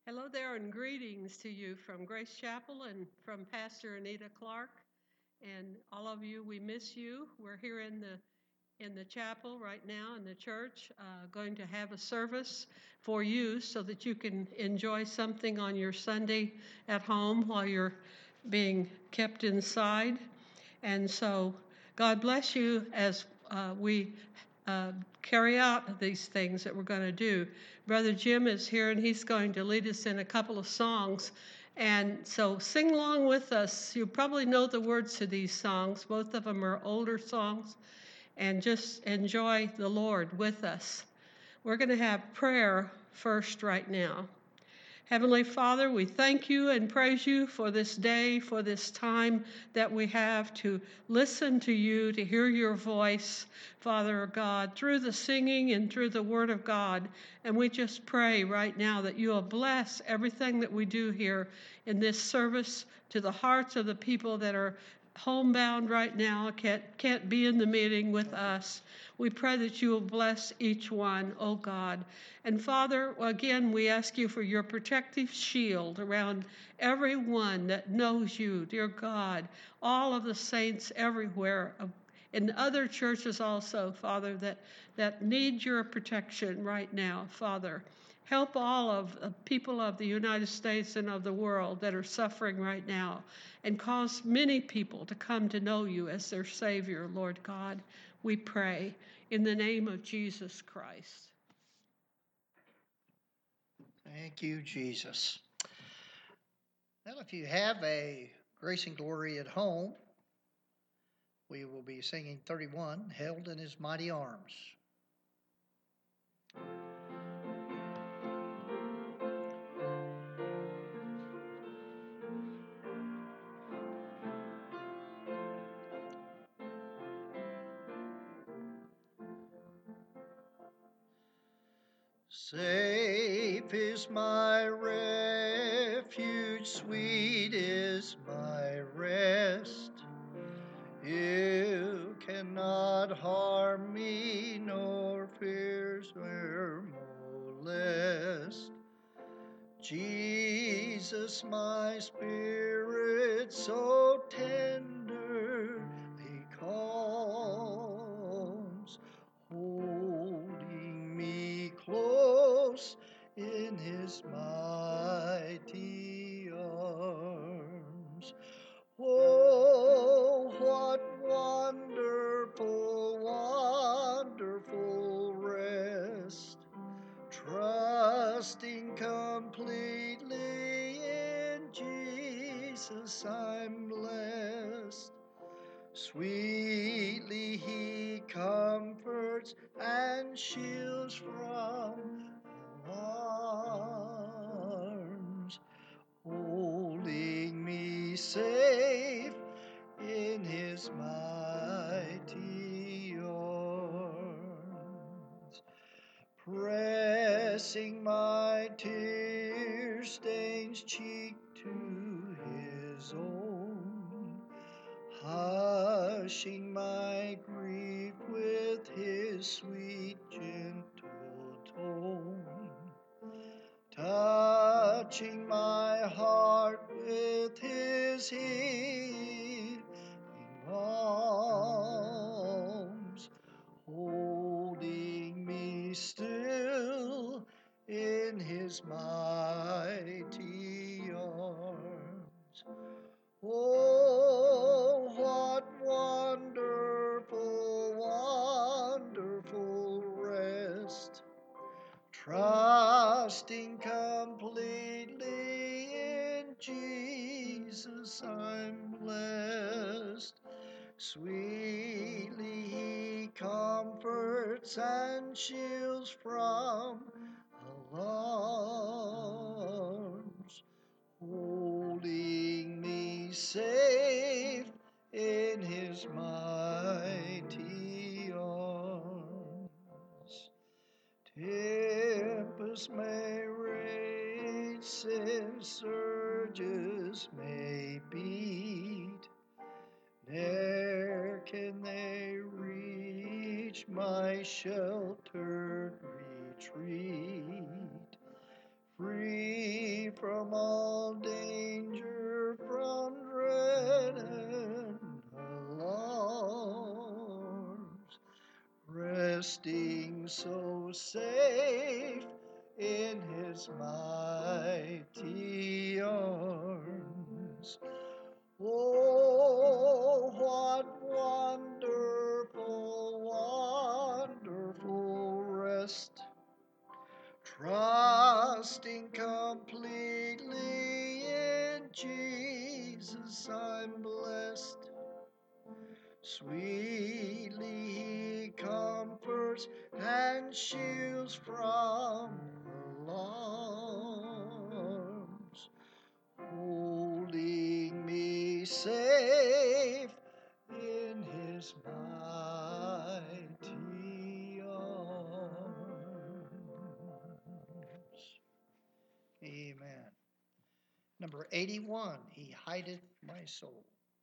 Hello there and greetings to you from Grace Chapel and from Pastor Anita Clark. And all of you, we miss you. We're here in the chapel right now in the church, going to have a service for you so that you can enjoy something on your Sunday at home while you're being kept inside. And so God bless you as we carry out these things that we're going to do. Brother Jim is here and he's going to lead us in a couple of songs. And so sing along with us. You probably know the words to these songs. Both of them are older songs. And just enjoy the Lord with us. We're going to have prayer first right now. Heavenly Father, we thank you and praise you for this day, for this time that we have to listen to you, to hear your voice, Father God, through the singing and through the Word of God. And we just pray right now that you will bless everything that we do here in this service to the hearts of the people that are homebound right now, can't be in the meeting with us. We pray that you will bless each one, oh God. And Father, again, we ask you for your protective shield around everyone that knows you, dear God, all of the saints everywhere, in other churches also, Father, that need your protection right now, Father. Help all of the people of the United States and of the world that are suffering right now, and cause many people to come to know you as their Savior, Lord God. We pray in the name of Jesus Christ. Thank you, Jesus. Well, if you have a Grace and Glory at home, we will be singing 31, Held in His Mighty Arms. Safe is my refuge, sweet is my rest. You cannot harm me, nor fears or molest. Jesus, my spirit so tenderly calms, holding me close in his mighty arms. Oh, what wonderful, wonderful rest, trusting completely in Jesus I'm blessed. Sweetly he comforts and shields from alarms, holding me safe in his mighty arms, pressing my tear-stained cheek to his own, hushing my grief with his sweet gentle tone, touching my heart with his healing arms, holding me still in his mighty arms. Oh, what wonderful, wonderful rest, trusting completely in Jesus I'm blessed. Sweetly he comforts and shields from alarms, holding me safe in his mighty arms. Tempest may rage, sin's surges may beat, ne'er can they reach my sheltered retreat. Free holding so safe in his mighty arms. Oh, what wonderful, wonderful rest, trusting completely in Jesus I'm blessed. Sweetly he comforts and shields from alarms, holding me safe in his mighty arms. Amen. Number 81, He hideth my soul.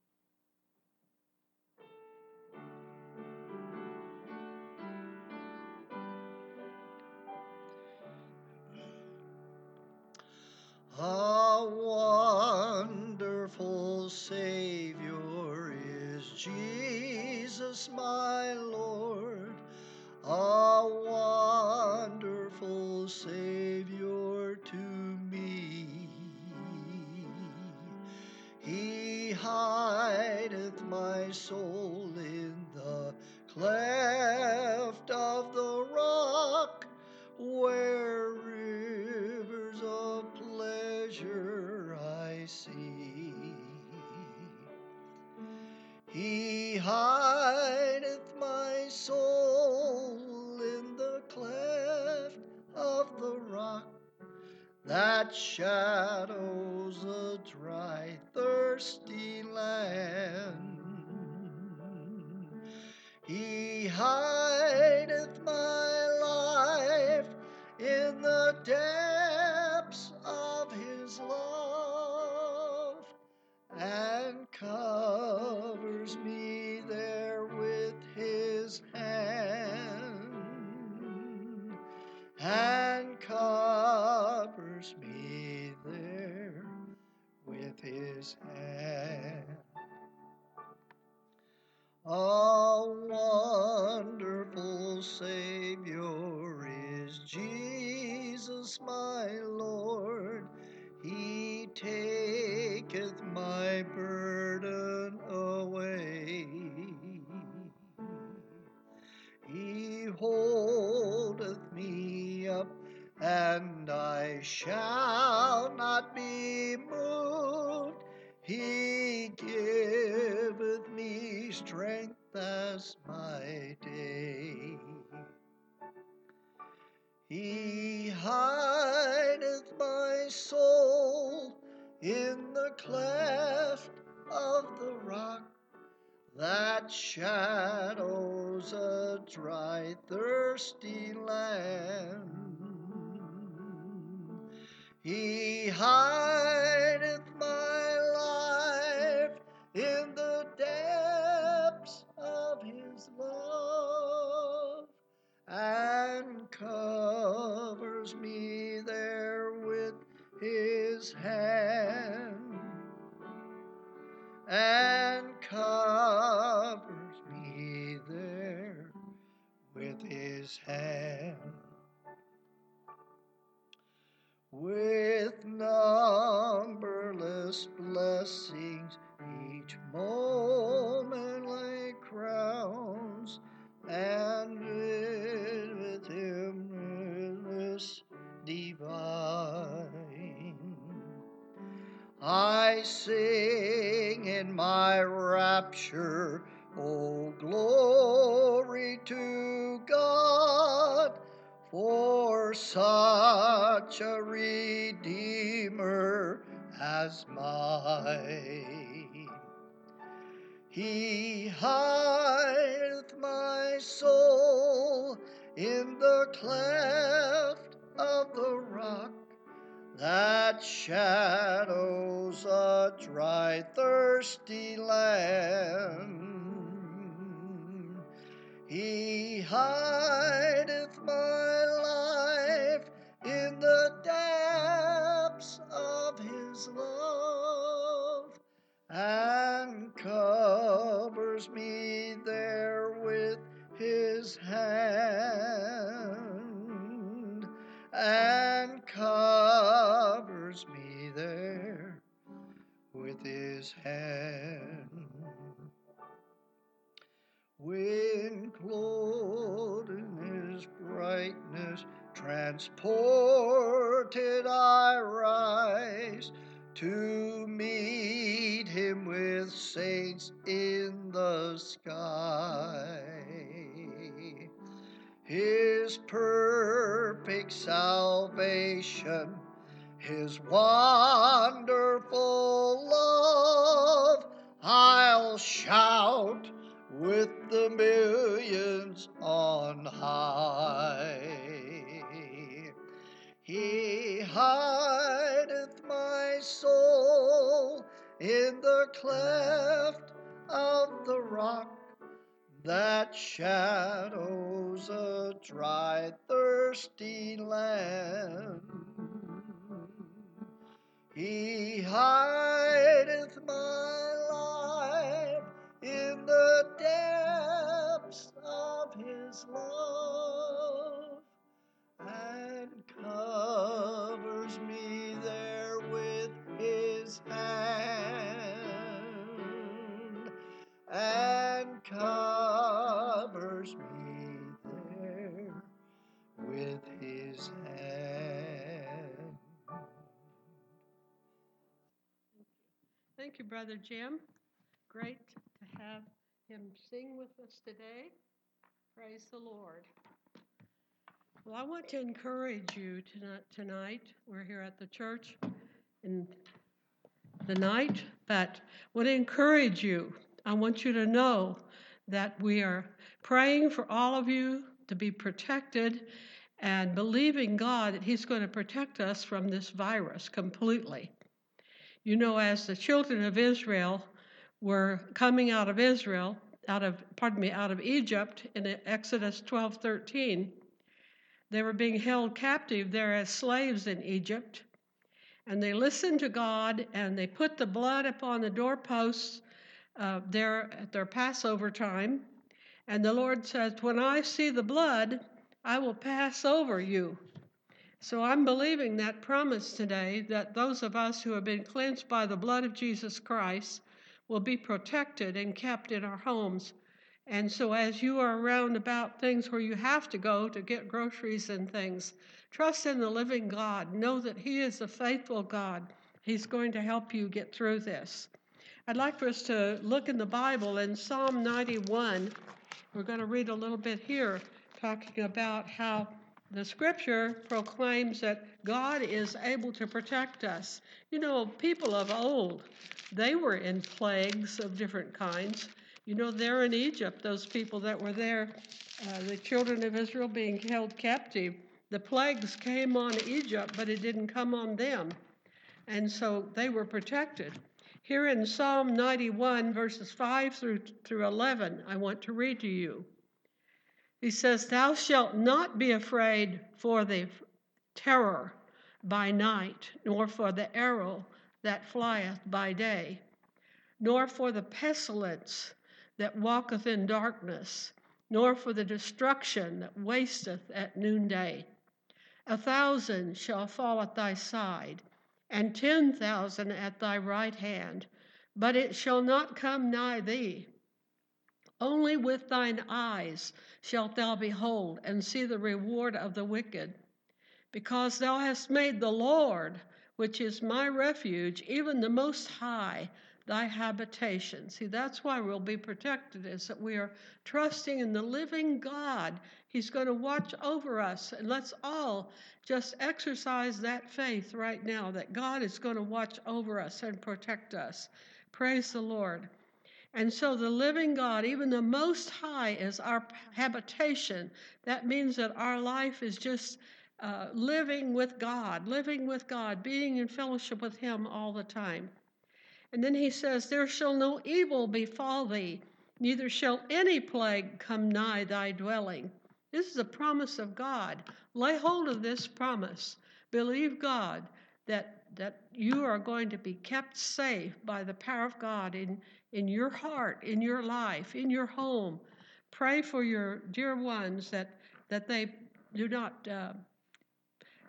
A wonderful Savior is Jesus my Lord, a wonderful Savior to me. He hideth my soul in the cleft of the rock, where rivers of pleasure I see. He hideth my soul in the cleft of the rock, that shadows a dry, thirsty land. He hideth my life in the depths of his love, and covers me there with his hand, and covers me there with his hand. A wonderful Savior is Jesus my Lord. He taketh my burden away. He holdeth me up, and I shall not be moved. He giveth me strength as my day. He hideth my soul in the cleft of the rock, that shadows a dry, thirsty land. He hideth my life in the depths of his love, and covers me there with his hand, and covers me there with his hand. With numberless blessings each moment like crowns, and with him bliss divine, I sing in my rapture, oh glory to God, for such a Redeemer as mine. He hideth my soul in the cleft of the rock, that shadows a dry, thirsty land. He hideth my life in the depths of his love, and covers me there with his hand, and covers me there with his hand. When clothed in his brightness, transported I rise to meet him with saints in the sky. His perfect salvation, his wonderful love, I'll shout with the millions on high. He hideth my soul in the cleft of the rock that shadows a dry, thirsty land. He hideth my life in the depths of his love and covers me there with his hand and covers me there with his hand. Thank you, Brother Jim. Great to have him sing with us today. Praise the Lord. Well, I want to encourage you tonight. We're here at the church in the night, but I want to encourage you. I want you to know that we are praying for all of you to be protected and believing God that he's going to protect us from this virus completely. You know, as the children of Israel were coming out of Egypt in Exodus 12:13, they were being held captive there as slaves in Egypt. And they listened to God, and they put the blood upon the doorposts there at their Passover time. And the Lord says, when I see the blood, I will pass over you. So I'm believing that promise today that those of us who have been cleansed by the blood of Jesus Christ will be protected and kept in our homes. And so as you are around about things where you have to go to get groceries and things, trust in the living God. Know that he is a faithful God. He's going to help you get through this. I'd like for us to look in the Bible in Psalm 91. We're going to read a little bit here, talking about how the scripture proclaims that God is able to protect us. You know, people of old, they were in plagues of different kinds. You know, they're in Egypt, those people that were there, the children of Israel being held captive. The plagues came on Egypt, but it didn't come on them. And so they were protected. Here in Psalm 91, verses 5 through 11, I want to read to you. He says, thou shalt not be afraid for the terror by night, nor for the arrow that flieth by day, nor for the pestilence that walketh in darkness, nor for the destruction that wasteth at noonday. 1,000 shall fall at thy side, and 10,000 at thy right hand, but it shall not come nigh thee. Only with thine eyes shalt thou behold and see the reward of the wicked, because thou hast made the Lord, which is my refuge, even the Most High, thy habitation. See, that's why we'll be protected, is that we are trusting in the living God. He's going to watch over us, and let's all just exercise that faith right now that God is going to watch over us and protect us. Praise the Lord. And so the living God, even the Most High, is our habitation. That means that our life is just living with God, being in fellowship with him all the time. And then he says, there shall no evil befall thee, neither shall any plague come nigh thy dwelling. This is a promise of God. Lay hold of this promise. Believe God that you are going to be kept safe by the power of God in your heart, in your life, in your home. Pray for your dear ones that they do not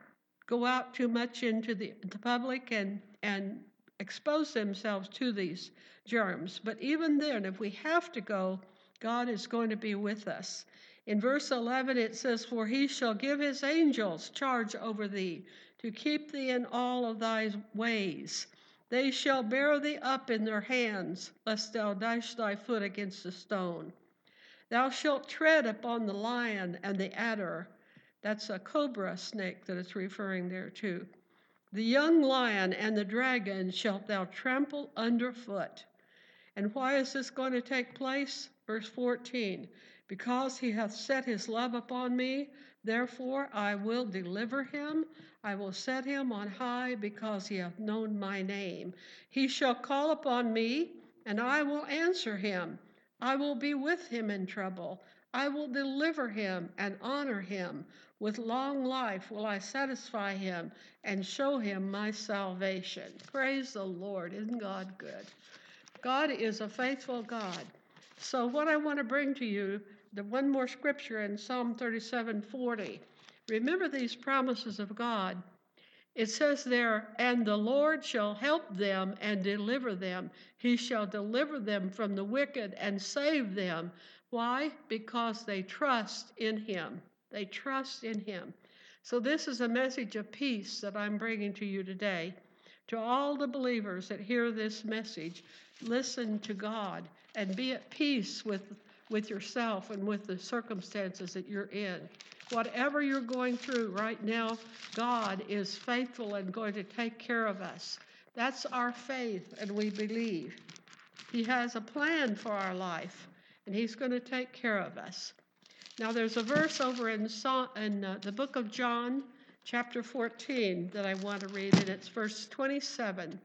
go out too much into the public and expose themselves to these germs. But even then, if we have to go, God is going to be with us. In verse 11, it says, "For he shall give his angels charge over thee, to keep thee in all of thy ways. They shall bear thee up in their hands, lest thou dash thy foot against a stone. Thou shalt tread upon the lion and the adder." That's a cobra snake that it's referring there to. "The young lion and the dragon shalt thou trample underfoot." And why is this going to take place? Verse 14, "Because he hath set his love upon me, therefore I will deliver him. I will set him on high, because he hath known my name. He shall call upon me, and I will answer him. I will be with him in trouble. I will deliver him and honor him. With long life will I satisfy him and show him my salvation." Praise the Lord. Isn't God good? God is a faithful God. So what I want to bring to you, the one more scripture in Psalm 37:40. Remember these promises of God. It says there, "And the Lord shall help them and deliver them. He shall deliver them from the wicked and save them." Why? Because they trust in him. They trust in him. So this is a message of peace that I'm bringing to you today. To all the believers that hear this message, listen to God and be at peace with yourself and with the circumstances that you're in. Whatever you're going through right now, God is faithful and going to take care of us. That's our faith, and we believe. He has a plan for our life, and he's going to take care of us. Now, there's a verse over in the book of John, chapter 14, that I want to read, and it's verse 27.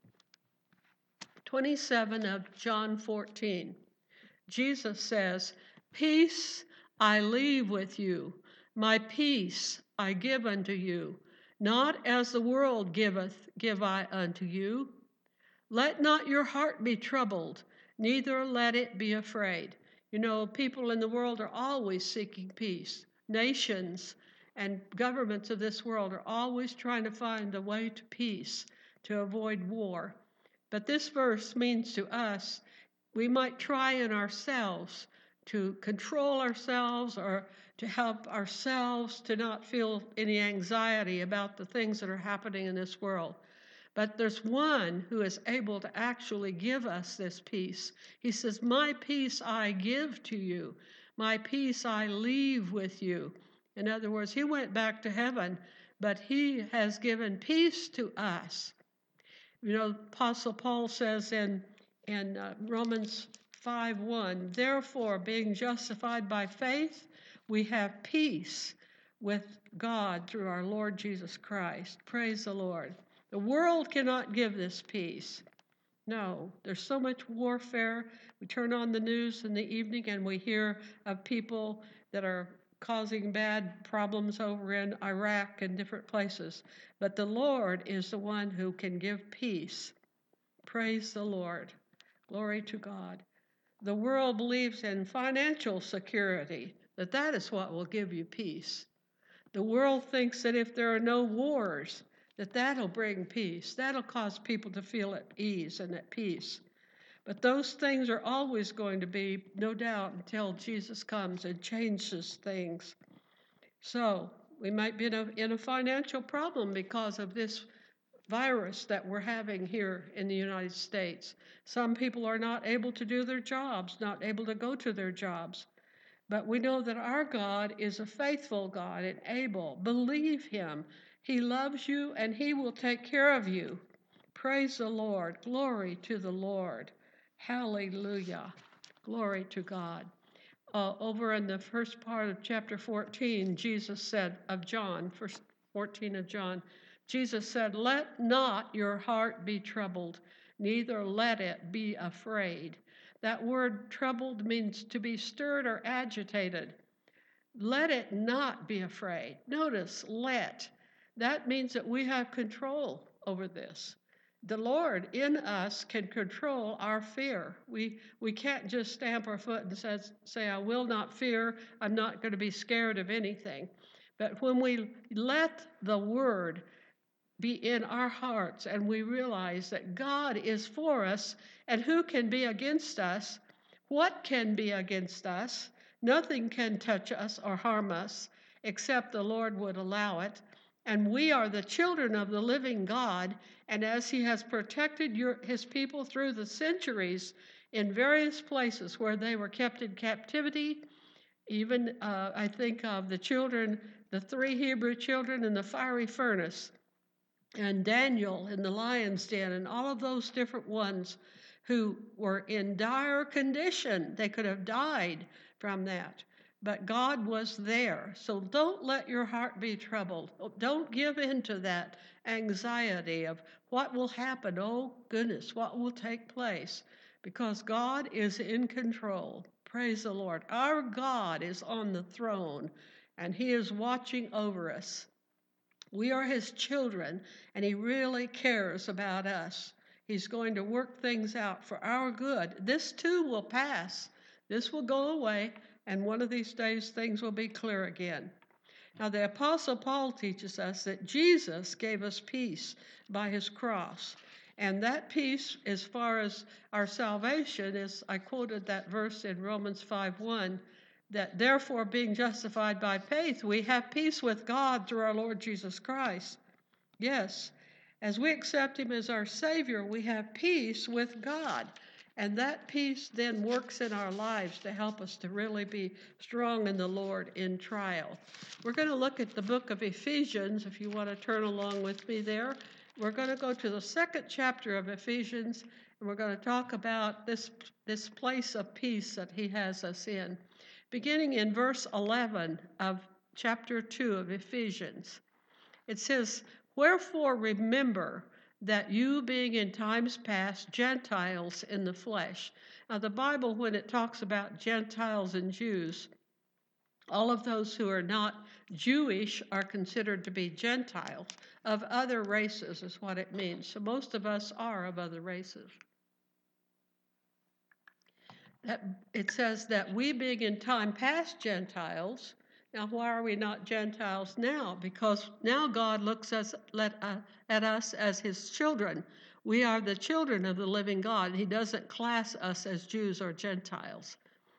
27 of John 14. Jesus says, "Peace I leave with you, my peace I give unto you. Not as the world giveth, give I unto you. Let not your heart be troubled, neither let it be afraid." You know, people in the world are always seeking peace. Nations and governments of this world are always trying to find a way to peace, to avoid war. But this verse means to us, we might try in ourselves to control ourselves or to help ourselves to not feel any anxiety about the things that are happening in this world. But there's one who is able to actually give us this peace. He says, "My peace I give to you. My peace I leave with you." In other words, he went back to heaven, but he has given peace to us. You know, Apostle Paul says in Romans 5:1, "Therefore, being justified by faith, we have peace with God through our Lord Jesus Christ." Praise the Lord. The world cannot give this peace. No, there's so much warfare. We turn on the news in the evening and we hear of people that are causing bad problems over in Iraq and different places. But the Lord is the one who can give peace. Praise the Lord. Glory to God. The world believes in financial security, that is what will give you peace. The world thinks that if there are no wars, that'll bring peace. That'll cause people to feel at ease and at peace. But those things are always going to be, no doubt, until Jesus comes and changes things. So we might be in a financial problem because of this virus that we're having here in the United States. Some people are not able to do their jobs, not able to go to their jobs. But we know that our God is a faithful God and able. Believe him. He loves you and he will take care of you. Praise the Lord. Glory to the Lord. Hallelujah. Glory to God. Over in the first part of chapter 14, Jesus said of John, verse 14 of John, Jesus said, "Let not your heart be troubled, neither let it be afraid." That word troubled means to be stirred or agitated. Let it not be afraid. Notice, let. That means that we have control over this. The Lord in us can control our fear. We can't just stamp our foot and say, "I will not fear. I'm not going to be scared of anything." But when we let the word be in our hearts and we realize that God is for us, and who can be against us? What can be against us? Nothing can touch us or harm us except the Lord would allow it. And we are the children of the living God, and as he has protected his people through the centuries in various places where they were kept in captivity, even I think of the children, the 3 Hebrew children in the fiery furnace, and Daniel in the lion's den, and all of those different ones who were in dire condition. They could have died from that, but God was there. So don't let your heart be troubled. Don't give in to that anxiety of what will happen. Oh, goodness, what will take place? Because God is in control. Praise the Lord. Our God is on the throne, and he is watching over us. We are his children, and he really cares about us. He's going to work things out for our good. This too will pass. This will go away, and one of these days things will be clear again. Now, the Apostle Paul teaches us that Jesus gave us peace by his cross. And that peace, as far as our salvation, is, I quoted that verse in Romans 5:1, that therefore, being justified by faith, we have peace with God through our Lord Jesus Christ. Yes, as we accept him as our Savior, we have peace with God. And that peace then works in our lives to help us to really be strong in the Lord in trial. We're going to look at the book of Ephesians, if you want to turn along with me there. We're going to go to the 2nd chapter of Ephesians, and we're going to talk about this place of peace that he has us in. Beginning in verse 11 of chapter 2 of Ephesians, it says, "Wherefore remember that you being in times past Gentiles in the flesh." Now the Bible, when it talks about Gentiles and Jews, all of those who are not Jewish are considered to be Gentiles, of other races is what it means. So most of us are of other races. It says that we being in time past Gentiles. Now, why are we not Gentiles now? Because now God looks at us as his children. We are the children of the living God. He doesn't class us as Jews or Gentiles.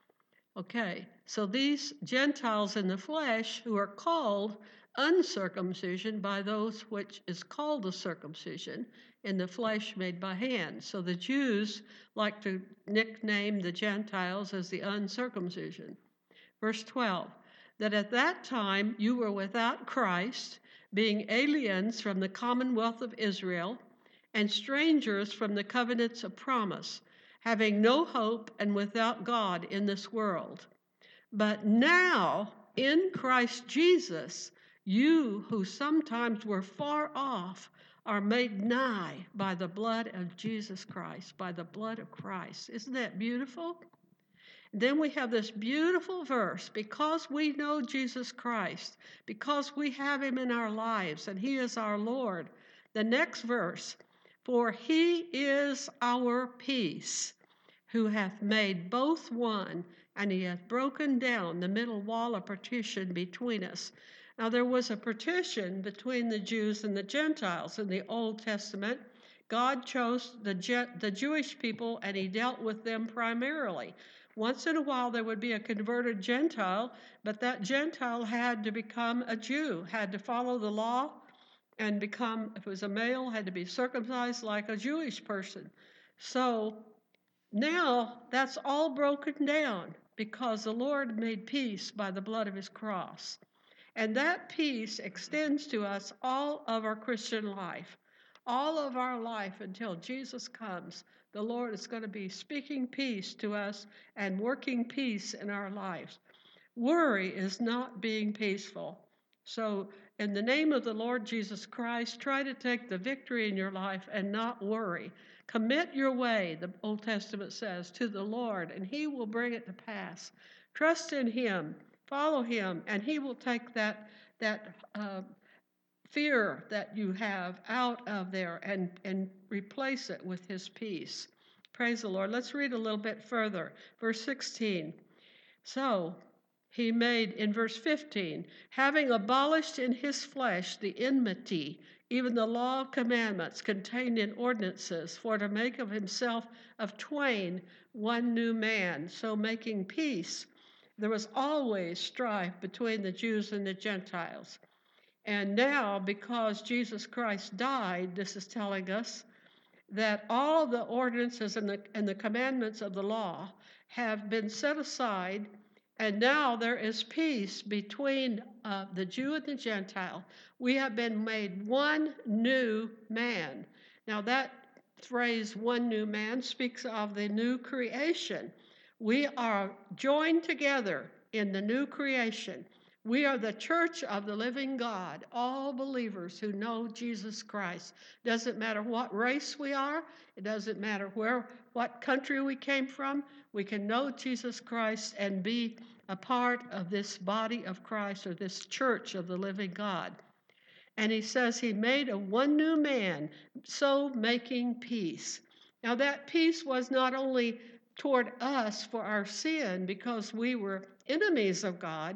Okay, so these Gentiles in the flesh who are called uncircumcision by those which is called the circumcision in the flesh made by hand. So the Jews like to nickname the Gentiles as the uncircumcision. Verse 12, that at that time you were without Christ, being aliens from the commonwealth of Israel and strangers from the covenants of promise, having no hope and without God in this world. But now, in Christ Jesus, you who sometimes were far off are made nigh by the blood of Jesus Christ, by the blood of Christ. Isn't that beautiful? Then we have this beautiful verse, because we know Jesus Christ, because we have him in our lives and he is our Lord. The next verse, for he is our peace, who hath made both one, and he hath broken down the middle wall of partition between us. Now there was a partition between the Jews and the Gentiles in the Old Testament. God chose the Jewish people and he dealt with them primarily. Once in a while there would be a converted Gentile, but that Gentile had to become a Jew, had to follow the law and become, if it was a male, had to be circumcised like a Jewish person. So now that's all broken down because the Lord made peace by the blood of his cross. And that peace extends to us all of our Christian life. All of our life until Jesus comes, the Lord is going to be speaking peace to us and working peace in our lives. Worry is not being peaceful. So in the name of the Lord Jesus Christ, try to take the victory in your life and not worry. Commit your way, the Old Testament says, to the Lord, and he will bring it to pass. Trust in him, follow him, and he will take that fear that you have out of there and replace it with his peace. Praise the Lord. Let's read a little bit further. Verse 16. So, he made, in verse 15, having abolished in his flesh the enmity, even the law of commandments contained in ordinances, for to make of himself of twain one new man, so making peace. There was always strife between the Jews and the Gentiles. And now, because Jesus Christ died, this is telling us that all the ordinances and the commandments of the law have been set aside, and now there is peace between the Jew and the Gentile. We have been made one new man. Now that phrase, one new man, speaks of the new creation. We are joined together in the new creation. We are the church of the living God, all believers who know Jesus Christ. Doesn't matter what race we are. It doesn't matter what country we came from. We can know Jesus Christ and be a part of this body of Christ, or this church of the living God. And he says he made a one new man, so making peace. Now that peace was not only toward us for our sin, because we were enemies of God.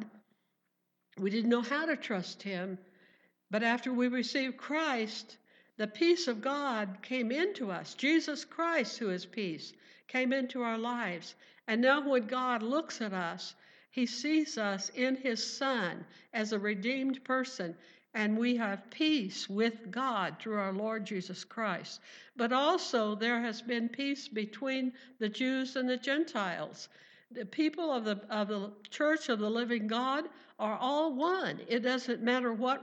We didn't know how to trust him. But after we received Christ, the peace of God came into us. Jesus Christ, who is peace, came into our lives. And now when God looks at us, he sees us in his Son as a redeemed person, and we have peace with God through our Lord Jesus Christ. But also there has been peace between the Jews and the Gentiles. The people of the church of the living God are all one. It doesn't matter what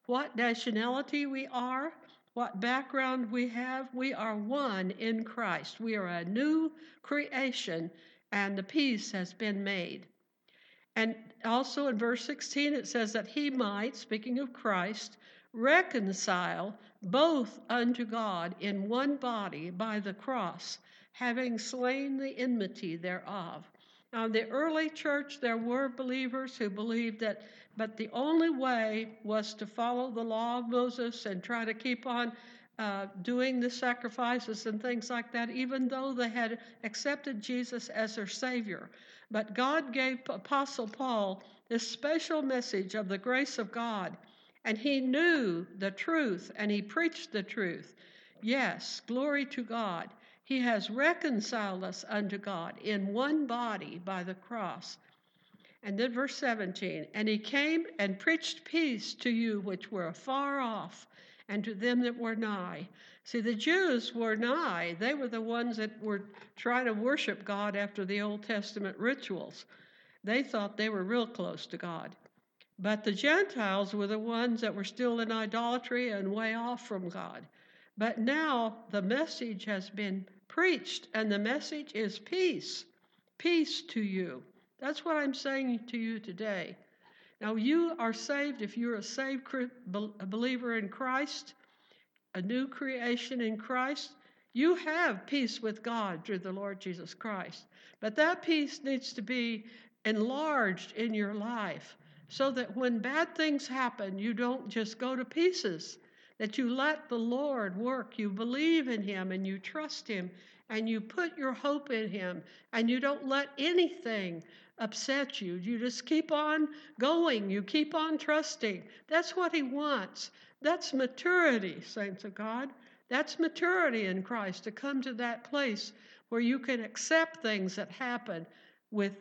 nationality we are, what background we have, we are one in Christ. We are a new creation, and the peace has been made. And also in verse 16, it says that he might, speaking of Christ, reconcile both unto God in one body by the cross, having slain the enmity thereof. Now, in the early church, there were believers who believed that, but the only way was to follow the law of Moses and try to keep on doing the sacrifices and things like that, even though they had accepted Jesus as their Savior. But God gave Apostle Paul this special message of the grace of God, and he knew the truth, and he preached the truth. Yes, glory to God. He has reconciled us unto God in one body by the cross. And then verse 17, and he came and preached peace to you which were afar off, and to them that were nigh. See, the Jews were nigh. They were the ones that were trying to worship God after the Old Testament rituals. They thought they were real close to God. But the Gentiles were the ones that were still in idolatry and way off from God. But now the message has been preached, and the message is peace. Peace to you. That's what I'm saying to you today. Now, you are saved if you're a saved believer in Christ, a new creation in Christ. You have peace with God through the Lord Jesus Christ. But that peace needs to be enlarged in your life so that when bad things happen, you don't just go to pieces, that you let the Lord work. You believe in him and you trust him and you put your hope in him and you don't let anything upset you. You just keep on going. You keep on trusting. That's what he wants. That's maturity, saints of God. That's maturity in Christ, to come to that place where you can accept things that happen with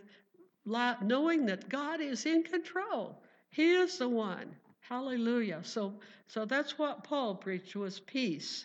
knowing that God is in control. He is the one. Hallelujah. So that's what Paul preached, was peace.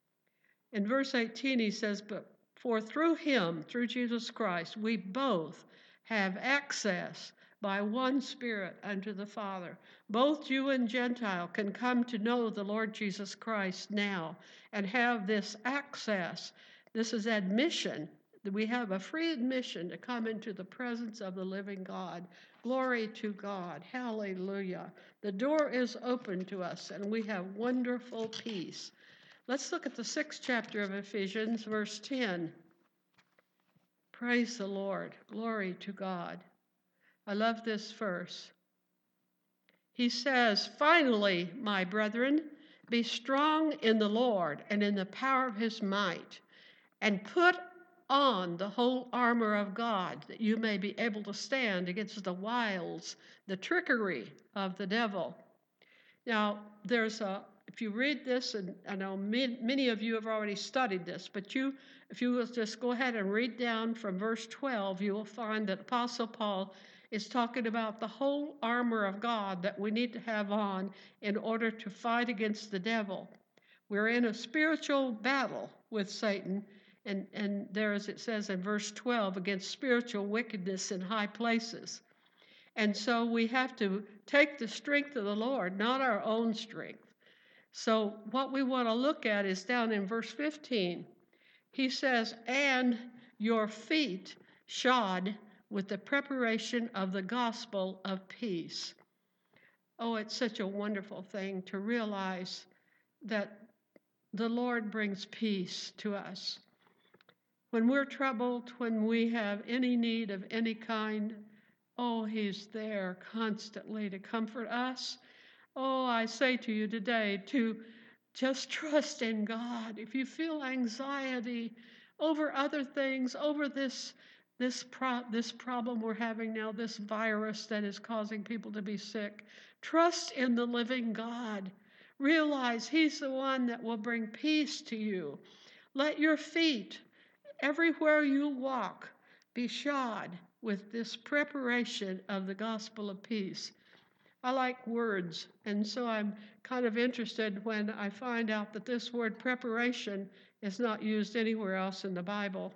In verse 18 he says, but for through him, through Jesus Christ, we both have access by one Spirit unto the Father. Both Jew and Gentile can come to know the Lord Jesus Christ now and have this access. This is admission. We have a free admission to come into the presence of the living God. Glory to God. Hallelujah. The door is open to us, and we have wonderful peace. Let's look at the 6th chapter of Ephesians, verse 10. Praise the Lord. Glory to God. I love this verse. He says, finally, my brethren, be strong in the Lord and in the power of his might, and put on the whole armor of God, that you may be able to stand against the wiles, the trickery of the devil. Now, if you read this, and I know many of you have already studied this, but if you will just go ahead and read down from verse 12, you will find that Apostle Paul is talking about the whole armor of God that we need to have on in order to fight against the devil. We're in a spiritual battle with Satan, and there, as it says in verse 12, against spiritual wickedness in high places. And so we have to take the strength of the Lord, not our own strength. So what we want to look at is down in verse 15. He says, and your feet shod with the preparation of the gospel of peace. Oh, it's such a wonderful thing to realize that the Lord brings peace to us. When we're troubled, when we have any need of any kind, oh, he's there constantly to comfort us. Oh, I say to you today to just trust in God. If you feel anxiety over other things, over this problem we're having now, this virus that is causing people to be sick, trust in the living God. Realize he's the one that will bring peace to you. Let your feet, everywhere you walk, be shod with this preparation of the gospel of peace. I like words, and so I'm kind of interested when I find out that this word preparation is not used anywhere else in the Bible.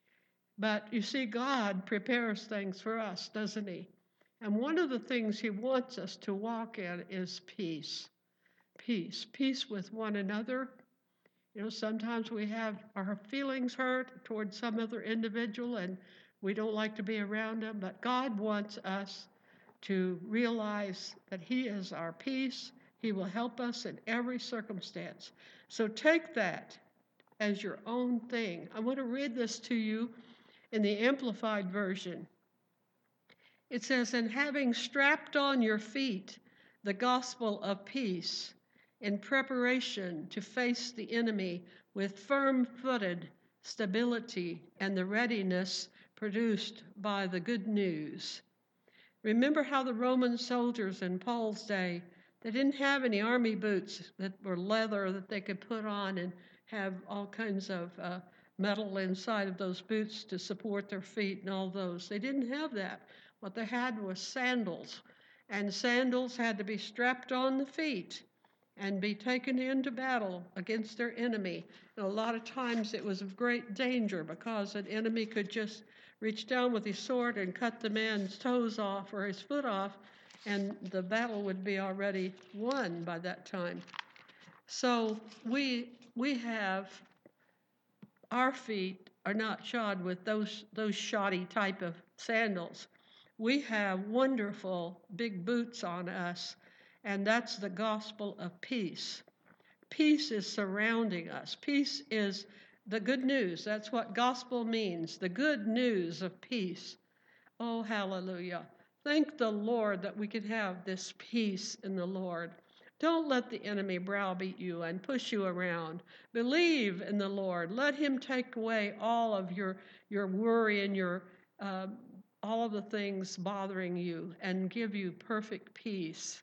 But you see, God prepares things for us, doesn't he? And one of the things he wants us to walk in is peace. Peace with one another. You know, sometimes we have our feelings hurt towards some other individual and we don't like to be around them, but God wants us to realize that he is our peace. He will help us in every circumstance. So take that as your own thing. I want to read this to you in the Amplified Version. It says, and having strapped on your feet the gospel of peace in preparation to face the enemy with firm-footed stability and the readiness produced by the good news. Remember how the Roman soldiers in Paul's day, they didn't have any army boots that were leather that they could put on and have all kinds of metal inside of those boots to support their feet and all those. They didn't have that. What they had was sandals, and sandals had to be strapped on the feet and be taken into battle against their enemy. And a lot of times it was of great danger because an enemy could just reach down with his sword and cut the man's toes off or his foot off, and the battle would be already won by that time. So we have, our feet are not shod with those shoddy type of sandals. We have wonderful big boots on us, and that's the gospel of peace. Peace is surrounding us. Peace is the good news. That's what gospel means, the good news of peace. Oh, hallelujah. Thank the Lord that we can have this peace in the Lord. Don't let the enemy browbeat you and push you around. Believe in the Lord. Let him take away all of your worry and your all of the things bothering you and give you perfect peace.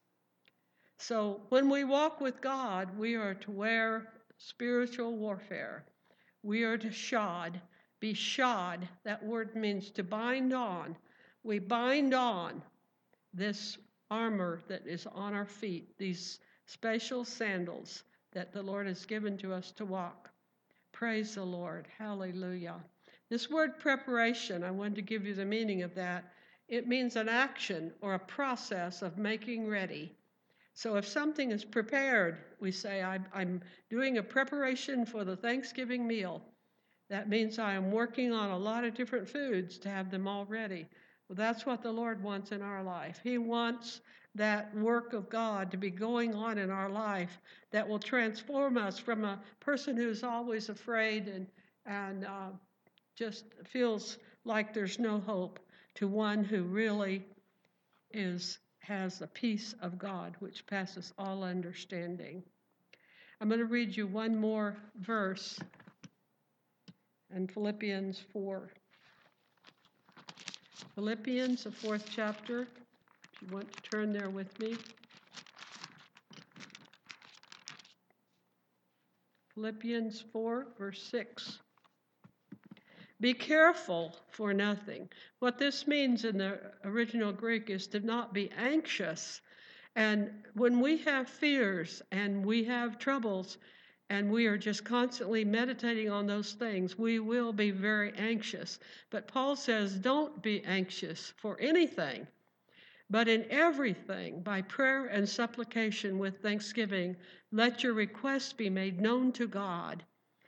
So when we walk with God, we are to wear spiritual warfare. We are to be shod. That word means to bind on. We bind on this armor that is on our feet, these special sandals that the Lord has given to us to walk. Praise the Lord. Hallelujah. This word preparation, I wanted to give you the meaning of that. It means an action or a process of making ready. So if something is prepared, we say, I'm doing a preparation for the Thanksgiving meal. That means I am working on a lot of different foods to have them all ready. Well, that's what the Lord wants in our life. He wants that work of God to be going on in our life that will transform us from a person who's always afraid and just feels like there's no hope to one who really has the peace of God, which passes all understanding. I'm going to read you one more verse, and Philippians 4. Philippians, the 4th chapter, if you want to turn there with me. Philippians 4, verse 6. Be careful for nothing. What this means in the original Greek is to not be anxious. And when we have fears and we have troubles and we are just constantly meditating on those things, we will be very anxious. But Paul says, don't be anxious for anything, but in everything, by prayer and supplication with thanksgiving, let your requests be made known to God.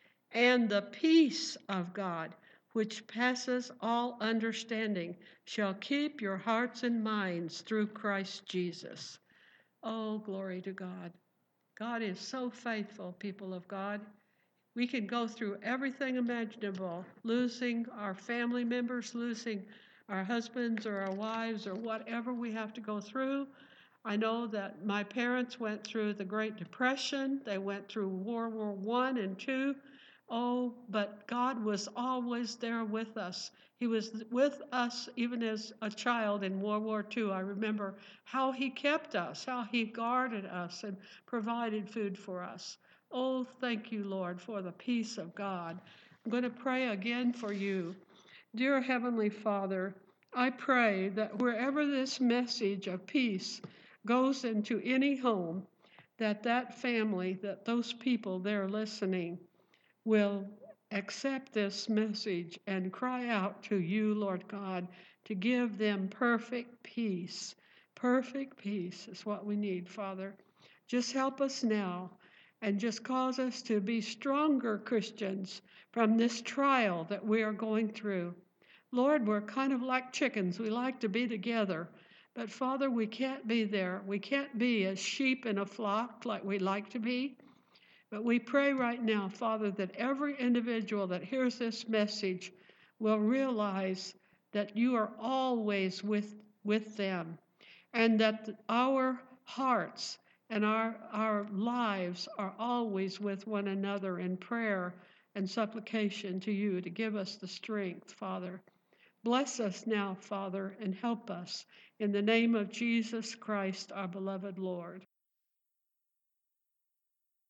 And the peace of God, which passes all understanding, shall keep your hearts and minds through Christ Jesus. Oh, glory to God. God is so faithful, people of God. We can go through everything imaginable, losing our family members, losing our husbands or our wives or whatever we have to go through. I know that my parents went through the Great Depression. They went through World War I and II. Oh, but God was always there with us. He was with us even as a child in World War II. I remember how he kept us, how he guarded us and provided food for us. Oh, thank you, Lord, for the peace of God. I'm going to pray again for you. Dear Heavenly Father, I pray that wherever this message of peace goes into any home, that family, that those people there listening will accept this message and cry out to you, Lord God, to give them perfect peace. Perfect peace is what we need, Father. Just help us now and just cause us to be stronger Christians from this trial that we are going through. Lord, we're kind of like chickens. We like to be together. But Father, we can't be there. We can't be as sheep in a flock like we like to be. But we pray right now, Father, that every individual that hears this message will realize that you are always with them, and that our hearts and our lives are always with one another in prayer and supplication to you to give us the strength, Father. Bless us now, Father, and help us. In the name of Jesus Christ, our beloved Lord.